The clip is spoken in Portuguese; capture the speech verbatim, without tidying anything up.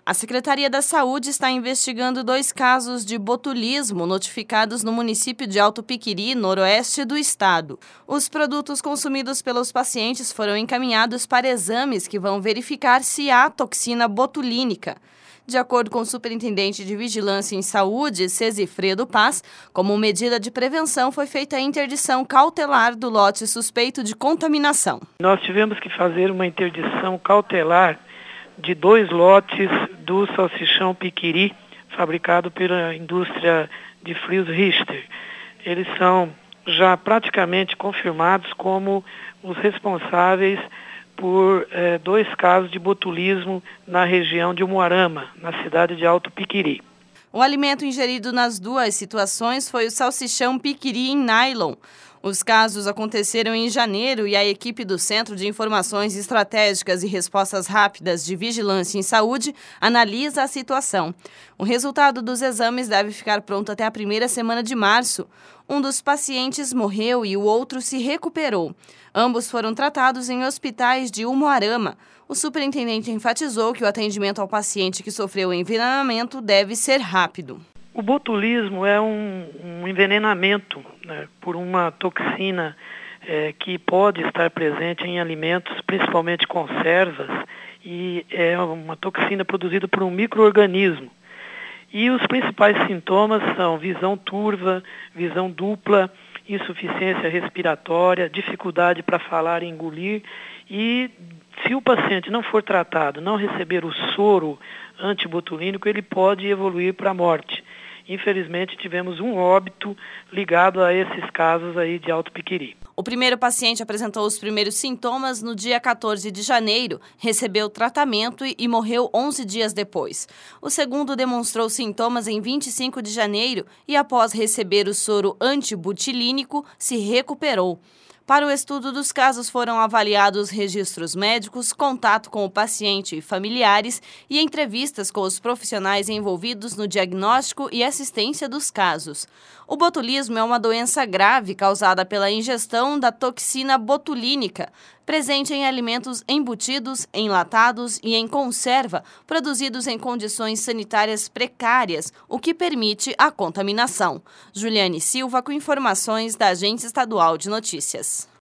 A Secretaria da Saúde está investigando dois casos de botulismo notificados no município de Alto Piquiri, noroeste do estado. Os produtos consumidos pelos pacientes foram encaminhados para exames que vão verificar se há toxina botulínica. De acordo com o superintendente de Vigilância em Saúde, Cesifredo Paz, como medida de prevenção foi feita a interdição cautelar do lote suspeito de contaminação. Nós tivemos que fazer uma interdição cautelar de dois lotes do salsichão Piquiri, fabricado pela indústria de frios Richter. Eles são já praticamente confirmados como os responsáveis por eh, dois casos de botulismo na região de Umuarama, na cidade de Alto Piquiri. O alimento ingerido nas duas situações foi o salsichão Piquiri em nylon. Os casos aconteceram em janeiro e a equipe do Centro de Informações Estratégicas e Respostas Rápidas de Vigilância em Saúde analisa a situação. O resultado dos exames deve ficar pronto até a primeira semana de março. Um dos pacientes morreu e o outro se recuperou. Ambos foram tratados em hospitais de Umuarama. O superintendente enfatizou que o atendimento ao paciente que sofreu envenenamento deve ser rápido. O botulismo é um, um envenenamento, né, por uma toxina é, que pode estar presente em alimentos, principalmente conservas, e é uma toxina produzida por um micro-organismo. E os principais sintomas são visão turva, visão dupla, insuficiência respiratória, dificuldade para falar e engolir, e se o paciente não for tratado, não receber o soro antibotulínico, ele pode evoluir para a morte. Infelizmente, tivemos um óbito ligado a esses casos aí de Alto Piquiri. O primeiro paciente apresentou os primeiros sintomas no dia quatorze de janeiro, recebeu tratamento e morreu onze dias depois. O segundo demonstrou sintomas em vinte e cinco de janeiro e, após receber o soro antibutilínico, se recuperou. Para o estudo dos casos foram avaliados registros médicos, contato com o paciente e familiares e entrevistas com os profissionais envolvidos no diagnóstico e assistência dos casos. O botulismo é uma doença grave causada pela ingestão da toxina botulínica, presente em alimentos embutidos, enlatados e em conserva, produzidos em condições sanitárias precárias, o que permite a contaminação. Juliane Silva com informações da Agência Estadual de Notícias.